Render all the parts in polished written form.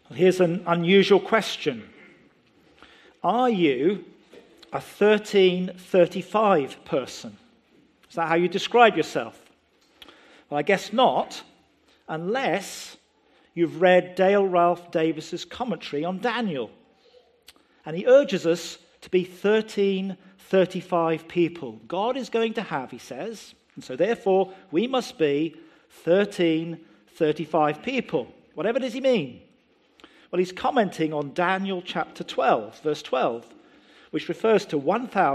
Here's an unusual question. Are you a 1335 person? Is that how you describe yourself? Well, I guess not, unless you've read Dale Ralph Davis's commentary on Daniel. And he urges us to be 1335 people. God is going to have, he says, and so therefore we must be 1335 people. Whatever does he mean? Well, he's commenting on Daniel chapter 12, verse 12, which refers to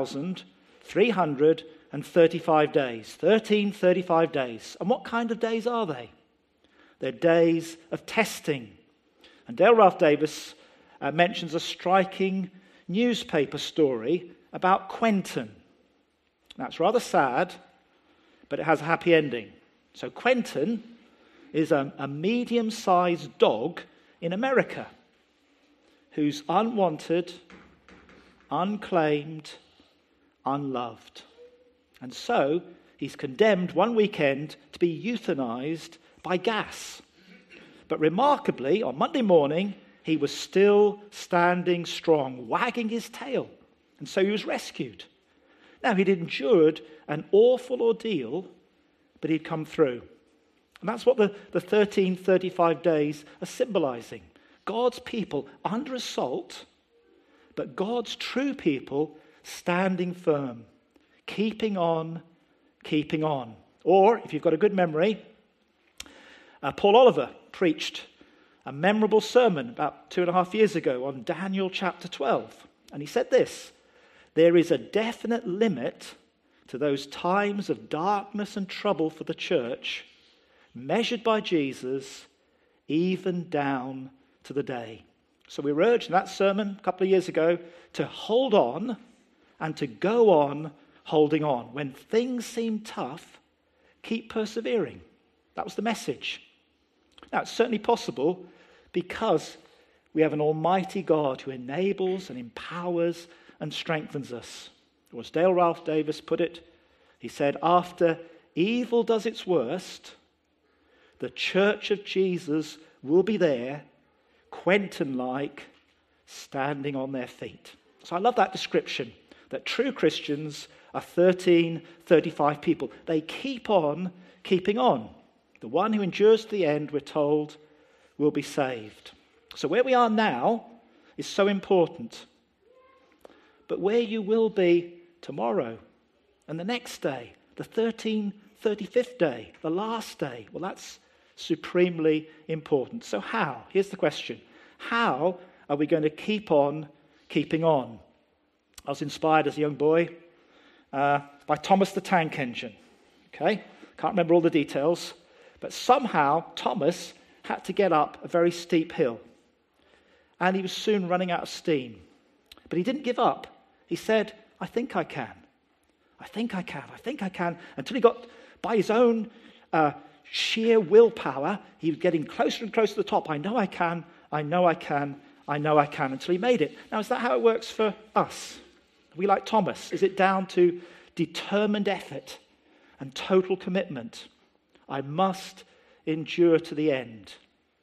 1,335 days, 1335 days. And what kind of days are they? They're days of testing. And Dale Ralph Davis mentions a striking newspaper story about Quentin. That's rather sad, but it has a happy ending. So Quentin is a medium-sized dog in America who's unwanted, unclaimed, unloved. And so he's condemned one weekend to be euthanized by gas. But remarkably, on Monday morning, he was still standing strong, wagging his tail. And so he was rescued. Now, he'd endured an awful ordeal, but he'd come through. And that's what the 1335 days are symbolizing. God's people under assault, but God's true people standing firm, keeping on, keeping on. Or, if you've got a good memory, Paul Oliver preached a memorable sermon about 2.5 years ago on Daniel chapter 12. And he said this: there is a definite limit to those times of darkness and trouble for the church, measured by Jesus, even down to the day. So we were urged in that sermon a couple of years ago to hold on and to go on holding on. When things seem tough, keep persevering. That was the message. Now, it's certainly possible because we have an almighty God who enables and empowers and strengthens us. Or as Dale Ralph Davis put it, he said, after evil does its worst, the church of Jesus will be there, Quentin-like, standing on their feet. So I love that description, that true Christians are 1335 people. They keep on keeping on. The one who endures to the end, we're told, will be saved. So where we are now is so important. But where you will be tomorrow and the next day, the 1335th day, the last day, well, that's supremely important. So how? Here's the question. How are we going to keep on keeping on? I was inspired as a young boy by Thomas the Tank Engine. Okay? Can't remember all the details. But somehow Thomas had to get up a very steep hill. And he was soon running out of steam. But he didn't give up. He said, I think I can. I think I can. I think I can. Until he got, by his own sheer willpower, he was getting closer and closer to the top. I know I can. I know I can. I know I can. Until he made it. Now, is that how it works for us? Are we like Thomas? Is it down to determined effort and total commitment? I must endure to the end.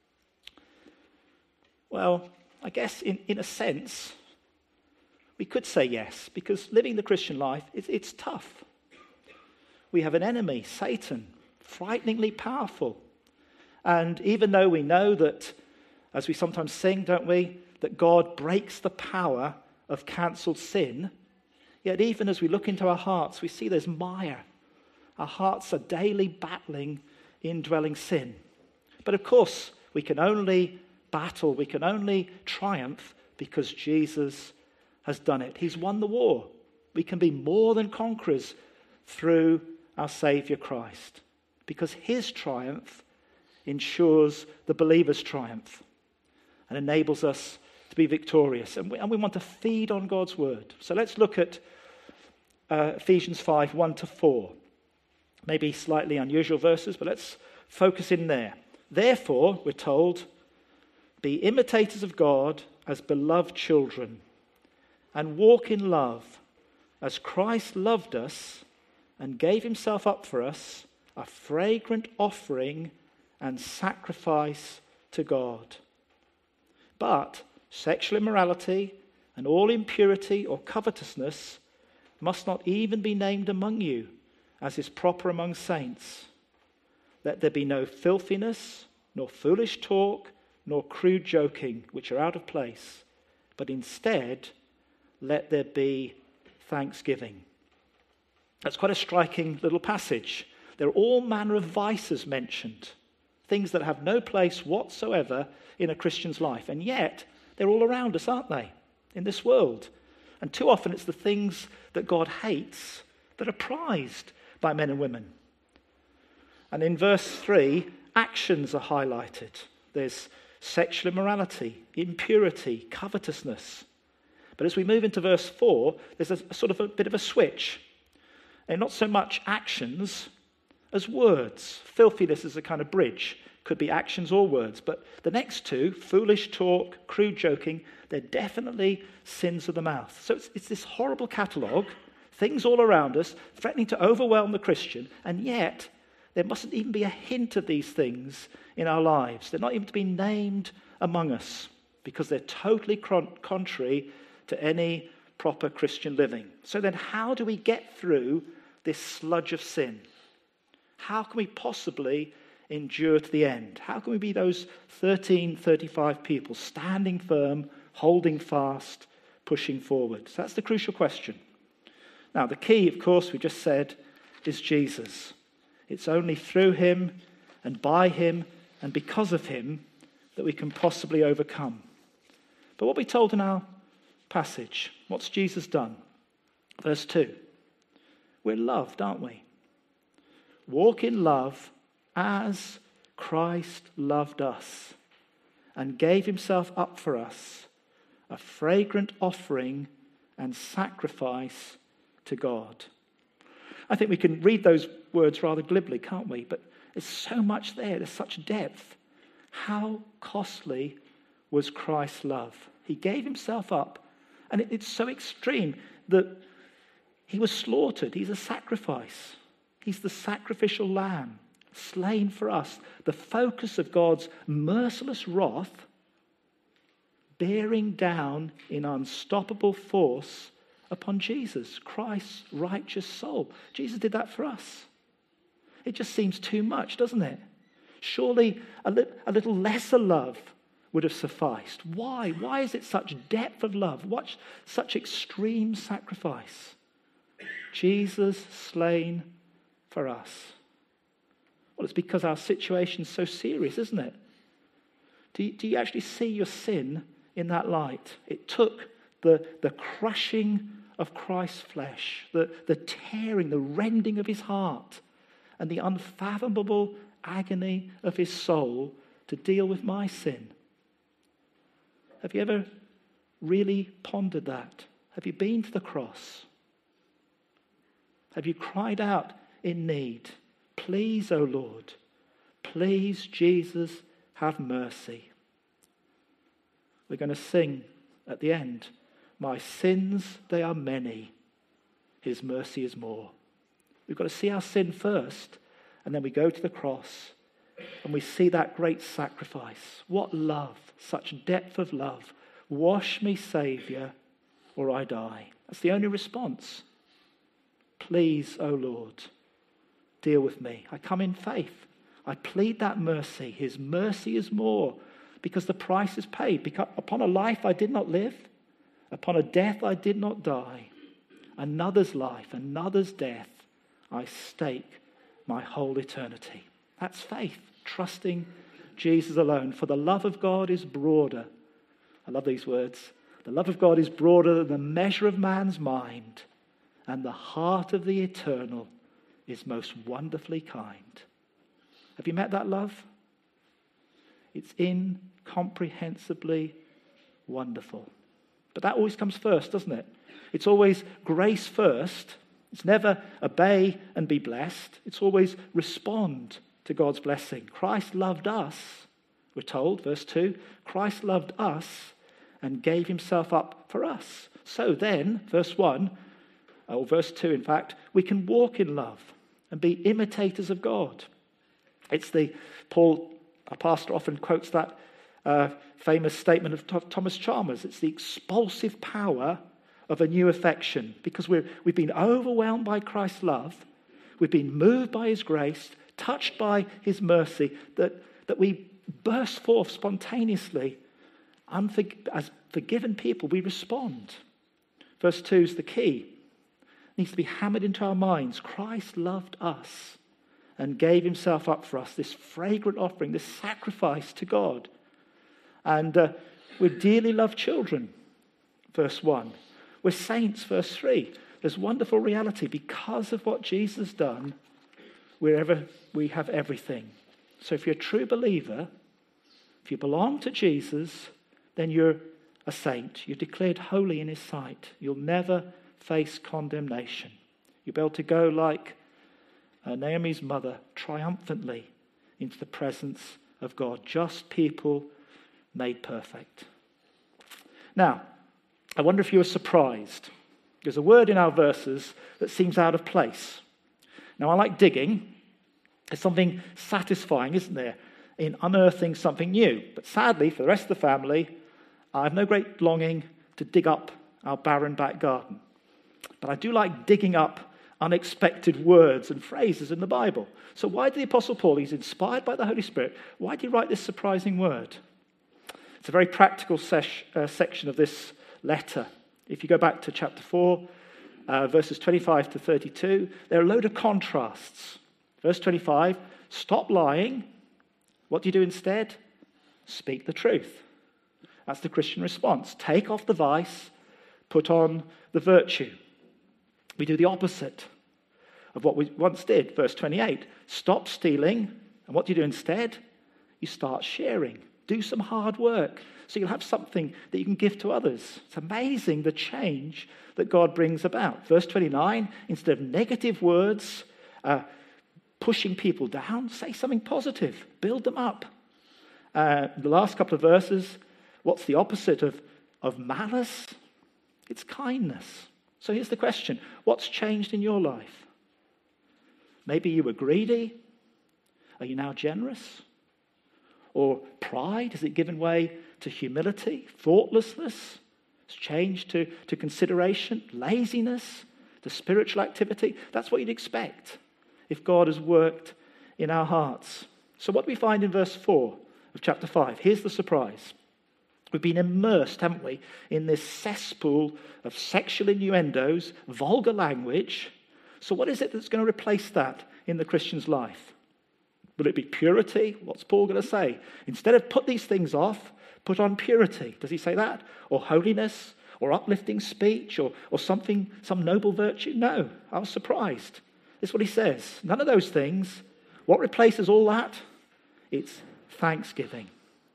Well, I guess in a sense, we could say yes, because living the Christian life, it's tough. We have an enemy, Satan, frighteningly powerful. And even though we know that, as we sometimes sing, don't we, that God breaks the power of cancelled sin, yet even as we look into our hearts, we see there's mire. Our hearts are daily battling indwelling sin. But of course, we can only battle, we can only triumph because Jesus has done it. He's won the war. We can be more than conquerors through our Saviour Christ, because his triumph ensures the believer's triumph and enables us to be victorious. And we want to feed on God's word. So let's look at Ephesians 5, 1-4. Maybe slightly unusual verses, but let's focus in there. Therefore, we're told, be imitators of God as beloved children, and walk in love, as Christ loved us and gave himself up for us, a fragrant offering and sacrifice to God. But sexual immorality and all impurity or covetousness must not even be named among you, as is proper among saints. Let there be no filthiness, nor foolish talk, nor crude joking, which are out of place, but instead let there be thanksgiving. That's quite a striking little passage. There are all manner of vices mentioned, things that have no place whatsoever in a Christian's life, and yet they're all around us, aren't they, in this world? And too often it's the things that God hates that are prized by men and women. And in verse 3, actions are highlighted. There's sexual immorality, impurity, covetousness. But as we move into verse 4, there's a sort of a bit of a switch. And not so much actions as words. Filthiness is a kind of bridge. Could be actions or words. But the next two, foolish talk, crude joking, they're definitely sins of the mouth. So it's this horrible catalogue, things all around us, threatening to overwhelm the Christian, and yet there mustn't even be a hint of these things in our lives. They're not even to be named among us because they're totally contrary to any proper Christian living. So then how do we get through this sludge of sin? How can we possibly endure to the end? How can we be those 1335 people standing firm, holding fast, pushing forward? So that's the crucial question. Now, the key, of course, we just said, is Jesus. It's only through him and by him and because of him that we can possibly overcome. But what we're told in our passage, what's Jesus done? Verse 2. We're loved, aren't we? Walk in love as Christ loved us and gave himself up for us, a fragrant offering and sacrifice to God. I think we can read those words rather glibly, can't we? But there's so much there. There's such depth. How costly was Christ's love? He gave himself up. And it's so extreme that he was slaughtered. He's a sacrifice. He's the sacrificial lamb, slain for us. The focus of God's merciless wrath bearing down in unstoppable force upon Jesus, Christ's righteous soul. Jesus did that for us. It just seems too much, doesn't it? Surely a little lesser love would have sufficed. Why? Why is it such depth of love? What such extreme sacrifice? Jesus slain for us. Well, it's because our situation's so serious, isn't it? Do you actually see your sin in that light? It took the crushing of Christ's flesh, the tearing, the rending of his heart, and the unfathomable agony of his soul to deal with my sin. Have you ever really pondered that? Have you been to the cross? Have you cried out in need? Please, O Lord, please, Jesus, have mercy. We're going to sing at the end, my sins, they are many, his mercy is more. We've got to see our sin first, and then we go to the cross, and we see that great sacrifice. What love, such depth of love. Wash me, Saviour, or I die. That's the only response. Please, O Lord, deal with me. I come in faith. I plead that mercy. His mercy is more, because the price is paid. Because upon a life I did not live, upon a death I did not die, another's life, another's death, I stake my whole eternity. That's faith, trusting Jesus alone. For the love of God is broader. I love these words. The love of God is broader than the measure of man's mind, and the heart of the eternal is most wonderfully kind. Have you met that love? It's incomprehensibly wonderful. But that always comes first, doesn't it? It's always grace first. It's never obey and be blessed. It's always respond to God's blessing. Christ loved us, we're told, verse 2. Christ loved us and gave himself up for us. So then, verse 1, or verse 2 in fact, we can walk in love and be imitators of God. It's our pastor often quotes that famous statement of Thomas Chalmers. It's the expulsive power of a new affection, because we've been overwhelmed by Christ's love, we've been moved by his grace, touched by his mercy, that we burst forth spontaneously. As forgiven people, we respond. Verse 2 is the key. It needs to be hammered into our minds. Christ loved us and gave himself up for us, this fragrant offering, this sacrifice to God. And we're dearly loved children, verse 1. We're saints, verse 3. There's wonderful reality. Because of what Jesus has done, we have everything. So if you're a true believer, if you belong to Jesus, then you're a saint. You're declared holy in his sight. You'll never face condemnation. You'll be able to go like Naomi's mother, triumphantly into the presence of God. Just people made perfect. Now, I wonder if you were surprised. There's a word in our verses that seems out of place. Now, I like digging. There's something satisfying, isn't there, in unearthing something new. But sadly, for the rest of the family, I have no great longing to dig up our barren back garden. But I do like digging up unexpected words and phrases in the Bible. So why did the Apostle Paul, he's inspired by the Holy Spirit, why did he write this surprising word? It's a very practical section of this letter. If you go back to chapter 4, verses 25 to 32, there are a load of contrasts. Verse 25, stop lying. What do you do instead? Speak the truth. That's the Christian response. Take off the vice, put on the virtue. We do the opposite of what we once did. Verse 28, stop stealing. And what do you do instead? You start sharing. Do some hard work so you'll have something that you can give to others. It's amazing the change that God brings about. Verse 29, instead of negative words, pushing people down, say something positive. Build them up. The last couple of verses, what's the opposite of malice? It's kindness. So here's the question. What's changed in your life? Maybe you were greedy. Are you now generous? Or pride, has it given way to humility? Thoughtlessness has changed to consideration? Laziness to spiritual activity? That's what you'd expect if God has worked in our hearts. So what do we find in verse 4 of chapter 5? Here's the surprise. We've been immersed, haven't we, in this cesspool of sexual innuendos, vulgar language. So what is it that's going to replace that in the Christian's life? Will it be purity? What's Paul going to say? Instead of put these things off, put on purity. Does he say that? Or holiness? Or uplifting speech? Or something, some noble virtue? No, I was surprised. This is what he says. None of those things. What replaces all that? It's thanksgiving.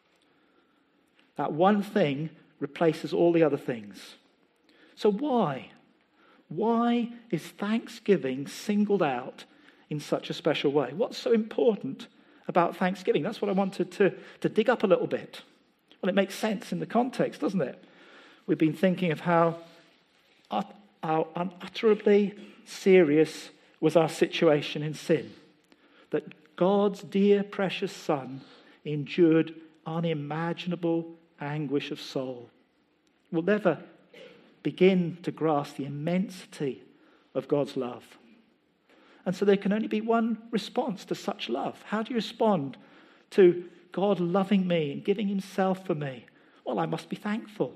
That one thing replaces all the other things. So why? Why is thanksgiving singled out in such a special way? What's so important about thanksgiving? That's what I wanted to dig up a little bit. Well, it makes sense in the context, doesn't it? We've been thinking of how unutterably serious was our situation in sin. That God's dear, precious Son endured unimaginable anguish of soul. We'll never begin to grasp the immensity of God's love. And so there can only be one response to such love. How do you respond to God loving me and giving himself for me? Well, I must be thankful.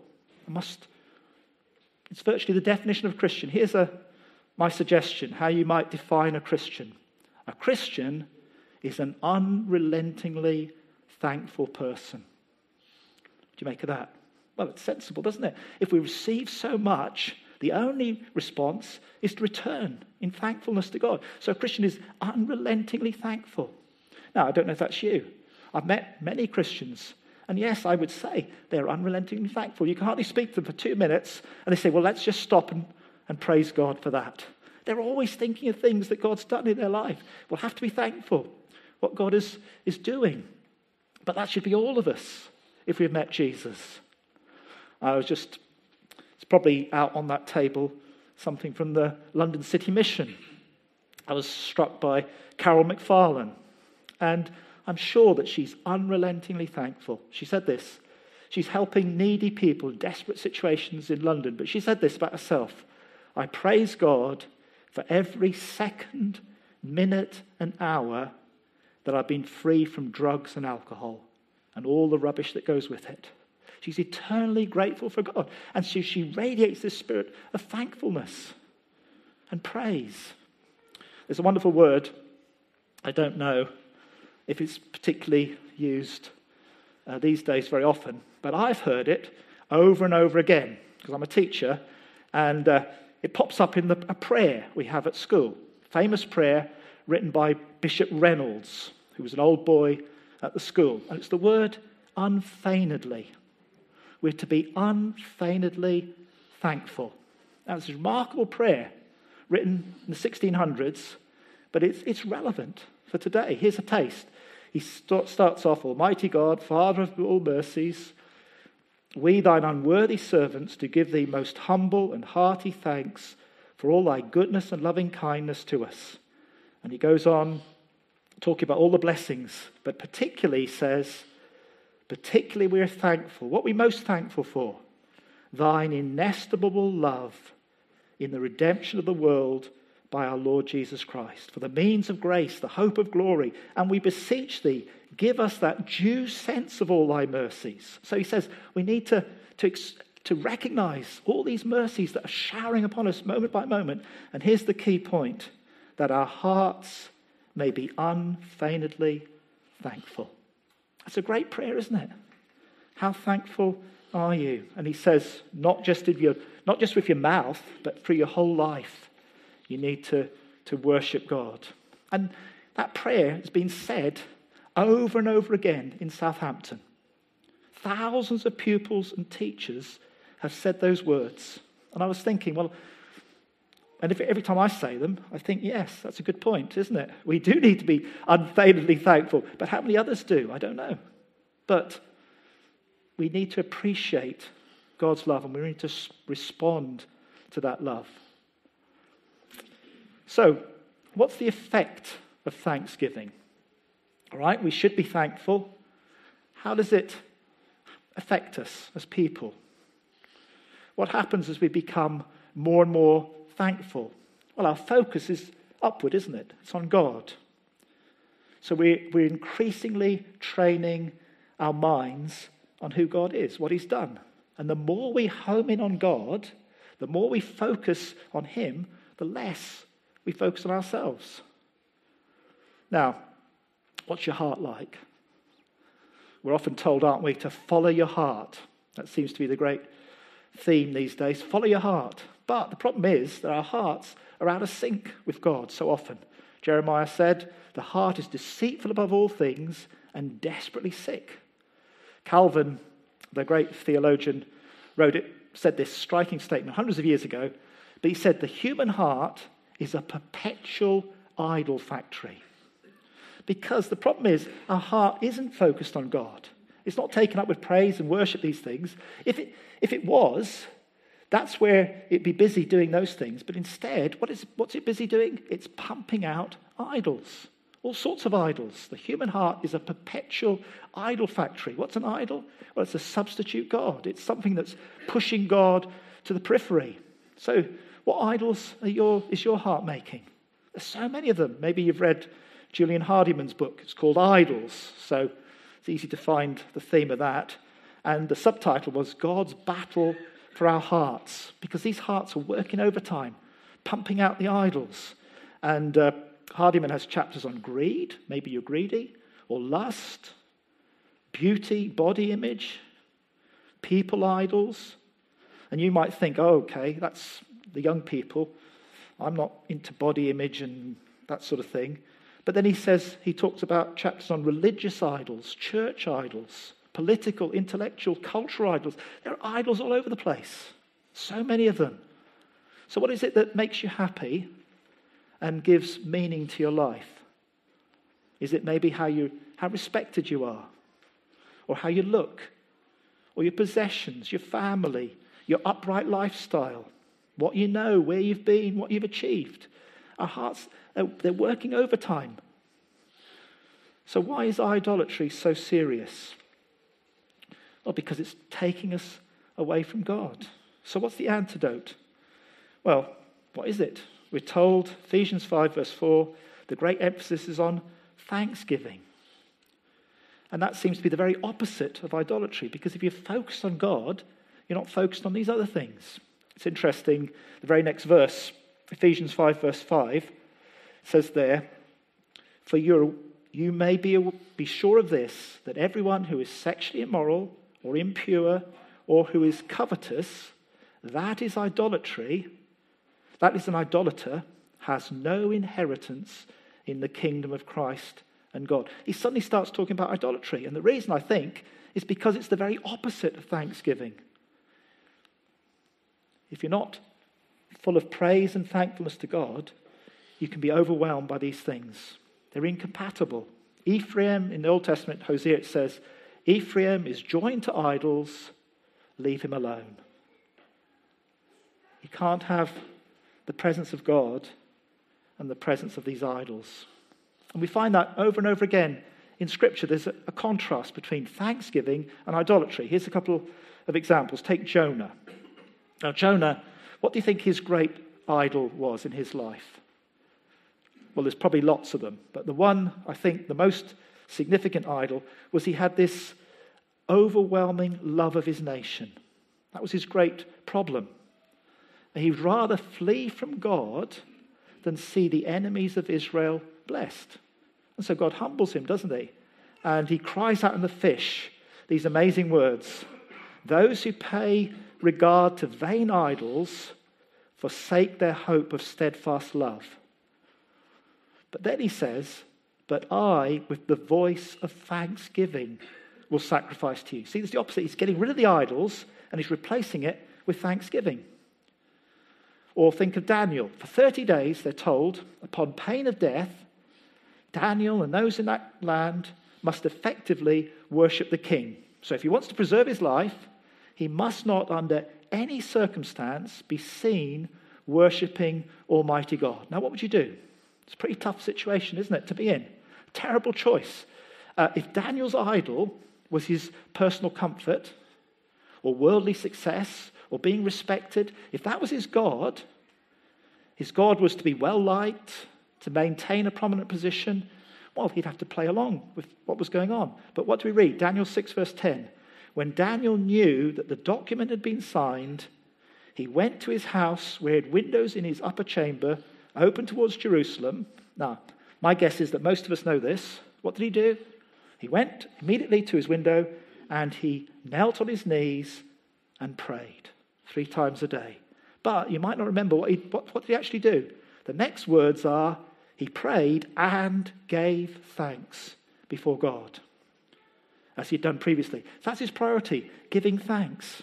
It's virtually the definition of a Christian. Here's my suggestion, how you might define a Christian. A Christian is an unrelentingly thankful person. What do you make of that? Well, it's sensible, doesn't it? If we receive so much, the only response is to return in thankfulness to God. So a Christian is unrelentingly thankful. Now, I don't know if that's you. I've met many Christians, and yes, I would say they're unrelentingly thankful. You can hardly speak to them for 2 minutes, and they say, well, let's just stop and praise God for that. They're always thinking of things that God's done in their life. We'll have to be thankful what God is doing. But that should be all of us if we've met Jesus. It's probably out on that table, something from the London City Mission. I was struck by Carol McFarlane. And I'm sure that she's unrelentingly thankful. She said this. She's helping needy people in desperate situations in London. But she said this about herself. I praise God for every second, minute, and hour that I've been free from drugs and alcohol and all the rubbish that goes with it. She's eternally grateful for God. And so she radiates this spirit of thankfulness and praise. There's a wonderful word. I don't know if it's particularly used these days very often, but I've heard it over and over again because I'm a teacher, and it pops up in a prayer we have at school. Famous prayer written by Bishop Reynolds, who was an old boy at the school. And it's the word unfeignedly. We're to be unfeignedly thankful. Now, it's a remarkable prayer written in the 1600s, but it's relevant for today. Here's a taste. He starts off, Almighty God, Father of all mercies, we thine unworthy servants do give thee most humble and hearty thanks for all thy goodness and loving kindness to us. And he goes on talking about all the blessings, but particularly says, particularly we're thankful. What are we most thankful for? Thine inestimable love in the redemption of the world by our Lord Jesus Christ, for the means of grace, the hope of glory. And we beseech thee, give us that due sense of all thy mercies. So he says we need to recognize all these mercies that are showering upon us moment by moment. And here's the key point, that our hearts may be unfeignedly thankful. That's a great prayer, isn't it? How thankful are you? And he says, not just with your mouth, but through your whole life. You need to worship God. And that prayer has been said over and over again in Southampton. Thousands of pupils and teachers have said those words. And I was thinking, well, and every time I say them, I think, yes, that's a good point, isn't it? We do need to be unfeignedly thankful. But how many others do? I don't know. But we need to appreciate God's love, and we need to respond to that love. So, what's the effect of thanksgiving? All right, we should be thankful. How does it affect us as people? What happens as we become more and more thankful? Well, our focus is upward, isn't it? It's on God. So we're increasingly training our minds on who God is, what he's done. And the more we home in on God, the more we focus on him, the less we focus on ourselves. Now, what's your heart like? We're often told, aren't we, to follow your heart. That seems to be the great theme these days. Follow your heart. But the problem is that our hearts are out of sync with God so often. Jeremiah said, the heart is deceitful above all things and desperately sick. Calvin, the great theologian, said this striking statement hundreds of years ago, but he said, the human heart is a perpetual idol factory. Because the problem is, our heart isn't focused on God. It's not taken up with praise and worship, these things. If it was, that's where it'd be busy doing those things. But instead, what's it busy doing? It's pumping out idols. All sorts of idols. The human heart is a perpetual idol factory. What's an idol? Well, it's a substitute God. It's something that's pushing God to the periphery. So what idols is your heart making? There's so many of them. Maybe you've read Julian Hardyman's book. It's called Idols. So it's easy to find the theme of that. And the subtitle was God's Battle for Our Hearts. Because these hearts are working overtime, pumping out the idols. And Hardyman has chapters on greed. Maybe you're greedy. Or lust, beauty, body image, people idols. And you might think, oh, okay, that's the young people. I'm not into body image and that sort of thing. But then he talks about chapters on religious idols, church idols, political, intellectual, cultural idols. There are idols all over the place. So many of them. So what is it that makes you happy and gives meaning to your life? Is it maybe how respected you are? Or how you look? Or your possessions, your family, your upright lifestyle? What you know, where you've been, what you've achieved? Our hearts, they're working overtime. So why is idolatry so serious? Well, because it's taking us away from God. So what's the antidote? Well, what is it? We're told, Ephesians 5 verse 4, the great emphasis is on thanksgiving. And that seems to be the very opposite of idolatry, because if you're focused on God, you're not focused on these other things. It's interesting, the very next verse, Ephesians 5 verse 5, says there, for you may be sure of this, that everyone who is sexually immoral or impure or who is covetous, that is idolatry, that is an idolater, has no inheritance in the kingdom of Christ and God. He suddenly starts talking about idolatry. And the reason, I think, is because it's the very opposite of thanksgiving. If you're not full of praise and thankfulness to God, you can be overwhelmed by these things. They're incompatible. Ephraim, in the Old Testament, Hosea, it says, Ephraim is joined to idols, leave him alone. You can't have the presence of God and the presence of these idols. And we find that over and over again in Scripture. There's a contrast between thanksgiving and idolatry. Here's a couple of examples. Take Jonah. Now, Jonah, what do you think his great idol was in his life? Well, there's probably lots of them. But the one, I think, the most significant idol was he had this overwhelming love of his nation. That was his great problem. He'd rather flee from God than see the enemies of Israel blessed. And so God humbles him, doesn't he? And he cries out in the fish these amazing words. Those who pay regard to vain idols forsake their hope of steadfast love. But then he says, but I, with the voice of thanksgiving, will sacrifice to you. See, it's the opposite. He's getting rid of the idols and he's replacing it with thanksgiving. Or think of Daniel. For 30 days, they're told, upon pain of death, Daniel and those in that land must effectively worship the king. So if he wants to preserve his life, he must not, under any circumstance, be seen worshipping Almighty God. Now, what would you do? It's a pretty tough situation, isn't it, to be in? Terrible choice. If Daniel's idol was his personal comfort or worldly success or being respected, if that was his God was to be well-liked, to maintain a prominent position, well, he'd have to play along with what was going on. But what do we read? Daniel 6 verse 10. When Daniel knew that the document had been signed, he went to his house where he had windows in his upper chamber open towards Jerusalem. Now, my guess is that most of us know this. What did he do? He went immediately to his window and he knelt on his knees and prayed 3 times a day. But you might not remember what did he actually do? The next words are, he prayed and gave thanks before God, as he'd done previously. So that's his priority, giving thanks.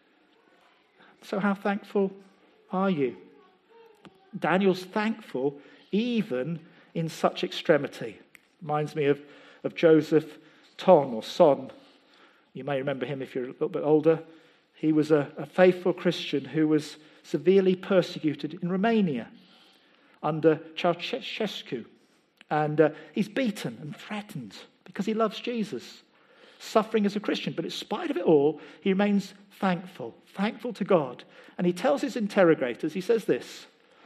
So how thankful are you? Daniel's thankful even in such extremity. Reminds me of Joseph Ton or Son. You may remember him if you're a little bit older. He was a faithful Christian who was severely persecuted in Romania under Ceausescu. And he's beaten and threatened because he loves Jesus, suffering as a Christian. But in spite of it all, he remains thankful to God. And he tells his interrogators, he says this.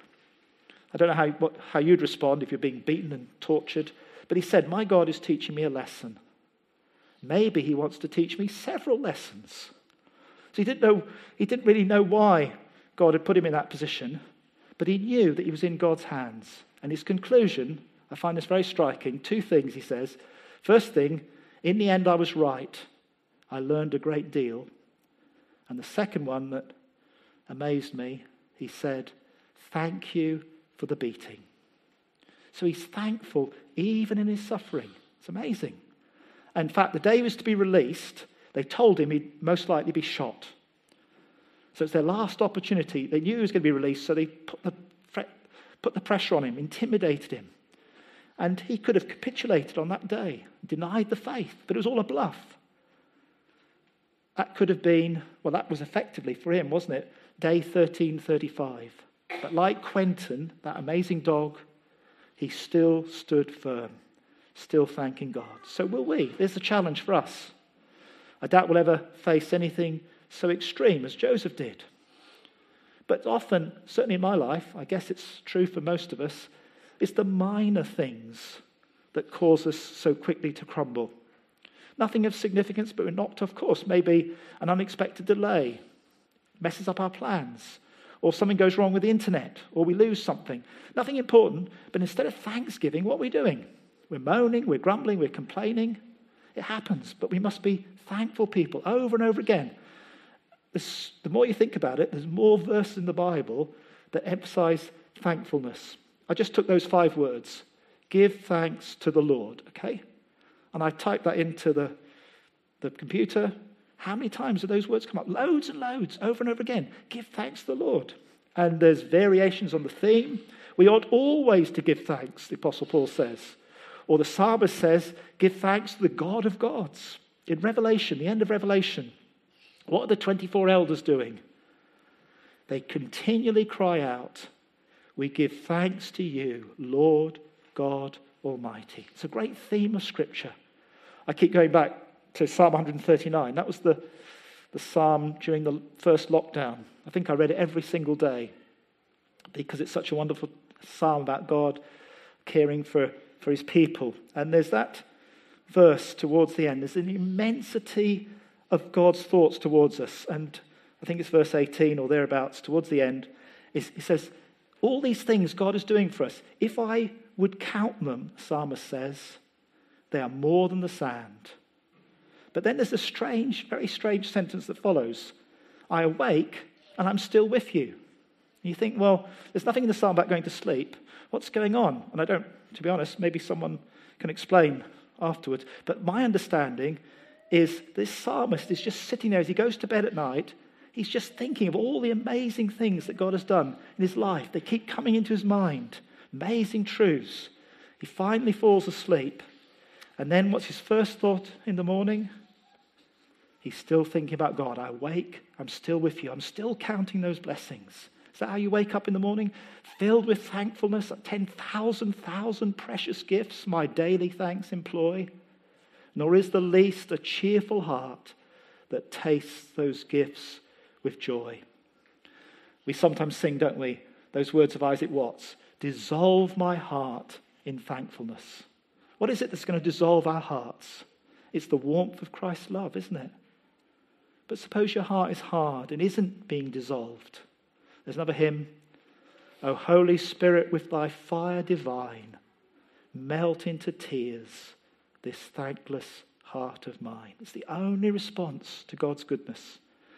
I don't know how you'd respond if you're being beaten and tortured, but he said, my God is teaching me a lesson. Maybe he wants to teach me several lessons. So he didn't really know why God had put him in that position, but he knew that he was in God's hands. And his conclusion, I find this very striking, 2 things he says. First thing, in the end I was right. I learned a great deal. And the second one that amazed me, he said, thank you for the beating. So he's thankful even in his suffering. It's amazing. In fact, the day he was to be released, they told him he'd most likely be shot. So it's their last opportunity. They knew he was going to be released, so they put the pressure on him, intimidated him. And he could have capitulated on that day, denied the faith, but it was all a bluff. That could have been, well, that was effectively for him, wasn't it? Day 1335. But like Quentin, that amazing dog, he still stood firm. still thanking God. So will we. There's a challenge for us. I doubt we'll ever face anything so extreme as Joseph did. But often, certainly in my life, I guess it's true for most of us, it's the minor things that cause us so quickly to crumble. Nothing of significance, but we're knocked off course. Maybe an unexpected delay messes up our plans, or something goes wrong with the internet, or we lose something. Nothing important, but instead of thanksgiving, what are we doing? We're moaning, we're grumbling, we're complaining. It happens, but we must be thankful people over and over again. The more you think about it, there's more verses in the Bible that emphasize thankfulness. I just took those 5 words. Give thanks to the Lord, okay? And I typed that into the computer. How many times do those words come up? Loads and loads, over and over again. Give thanks to the Lord. And there's variations on the theme. We ought always to give thanks, the Apostle Paul says. Or the psalmist says, give thanks to the God of gods. In Revelation, the end of Revelation, what are the 24 elders doing? They continually cry out, we give thanks to you, Lord God Almighty. It's a great theme of Scripture. I keep going back to Psalm 139. That was the psalm during the first lockdown. I think I read it every single day because it's such a wonderful psalm about God caring for his people. And there's that verse towards the end. There's an immensity of God's thoughts towards us. And I think it's verse 18 or thereabouts, towards the end. He says, all these things God is doing for us, if I would count them, the psalmist says, they are more than the sand. But then there's a strange, very strange sentence that follows. I awake and I'm still with you. And you think, well, there's nothing in the psalm about going to sleep. What's going on? And I don't, to be honest, maybe someone can explain afterwards. But my understanding is this psalmist is just sitting there as he goes to bed at night. He's just thinking of all the amazing things that God has done in his life. They keep coming into his mind. Amazing truths. He finally falls asleep. And then what's his first thought in the morning? He's still thinking about God. I wake, I'm still with you. I'm still counting those blessings. Is that how you wake up in the morning? Filled with thankfulness, 10,000 precious gifts my daily thanks employ. Nor is the least a cheerful heart that tastes those gifts with joy. We sometimes sing, don't we, those words of Isaac Watts, dissolve my heart in thankfulness. What is it that's going to dissolve our hearts? It's the warmth of Christ's love, isn't it? But suppose your heart is hard and isn't being dissolved. There's another hymn. O Holy Spirit, with thy fire divine, melt into tears this thankless heart of mine. It's the only response to God's goodness.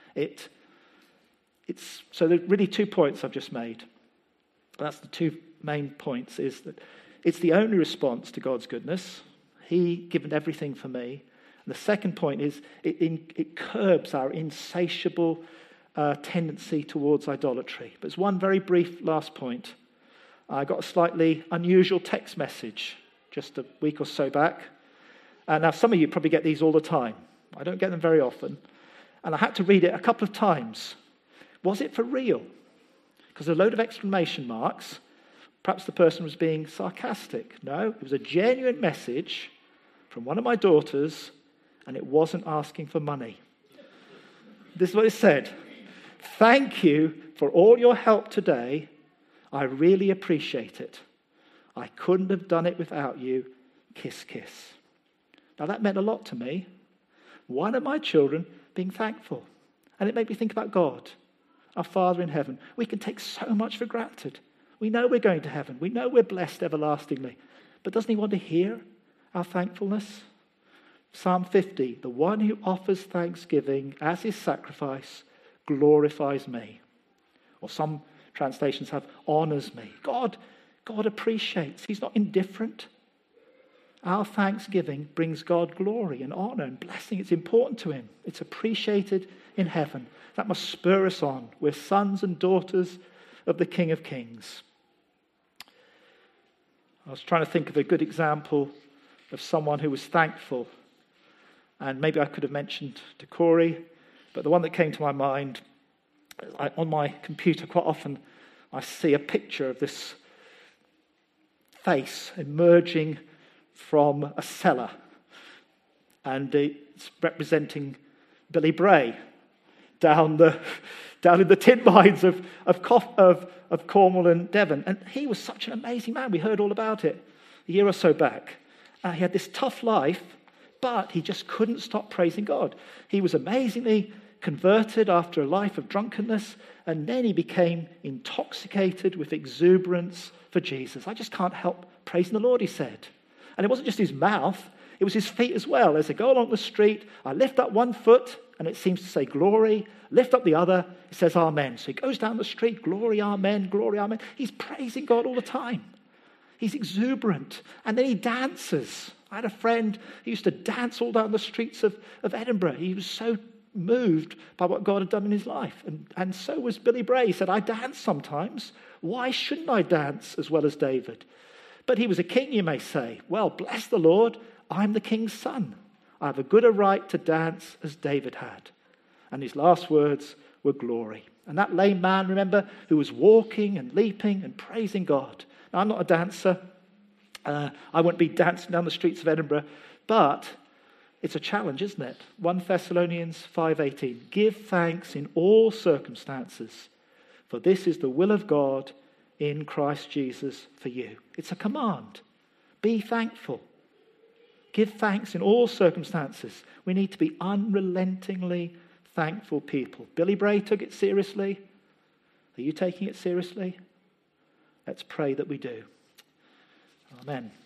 So there are really 2 points I've just made. That's the 2 main points, is that it's the only response to God's goodness. He given everything for me. And the second point is it curbs our insatiable tendency towards idolatry. But there's one very brief last point. I got a slightly unusual text message just a week or so back. Now, some of you probably get these all the time. I don't get them very often. And I had to read it a couple of times. Was it for real? Because a load of exclamation marks. Perhaps the person was being sarcastic. No, it was a genuine message from one of my daughters, and it wasn't asking for money. This is what it said. Thank you for all your help today. I really appreciate it. I couldn't have done it without you. Kiss, kiss. Now that meant a lot to me. One of my children being thankful. And it made me think about God, our Father in heaven. We can take so much for granted. We know we're going to heaven. We know we're blessed everlastingly. But doesn't he want to hear our thankfulness? Psalm 50, the one who offers thanksgiving as his sacrifice glorifies me. Or some translations have honors me. God appreciates. He's not indifferent. Our thanksgiving brings God glory and honor and blessing. It's important to him. It's appreciated in heaven. That must spur us on. We're sons and daughters of the King of Kings. I was trying to think of a good example of someone who was thankful. And maybe I could have mentioned to Corey, but the one that came to my mind, on my computer quite often, I see a picture of this face emerging from a cellar. And it's representing Billy Bray down in the tin mines of Cornwall and Devon. And he was such an amazing man. We heard all about it a year or so back. He had this tough life, but he just couldn't stop praising God. He was amazingly converted after a life of drunkenness, and then he became intoxicated with exuberance for Jesus. I just can't help praising the Lord, he said. And it wasn't just his mouth, it was his feet as well. As I go along the street, I lift up one foot, and it seems to say glory. Lift up the other, it says amen. So he goes down the street, glory, amen, glory, amen. He's praising God all the time. He's exuberant. And then he dances. I had a friend who used to dance all down the streets of Edinburgh. He was so moved by what God had done in his life. And so was Billy Bray. He said, I dance sometimes. Why shouldn't I dance as well as David? But he was a king, you may say. Well, bless the Lord, I'm the king's son. I have a good a right to dance as David had. And his last words were glory. And that lame man, remember, who was walking and leaping and praising God. Now, I'm not a dancer. I won't be dancing down the streets of Edinburgh. But it's a challenge, isn't it? 1 Thessalonians 5:18. Give thanks in all circumstances, for this is the will of God in Christ Jesus for you. It's a command. Be thankful. Give thanks in all circumstances. We need to be unrelentingly thankful people. Billy Bray took it seriously. Are you taking it seriously? Let's pray that we do. Amen.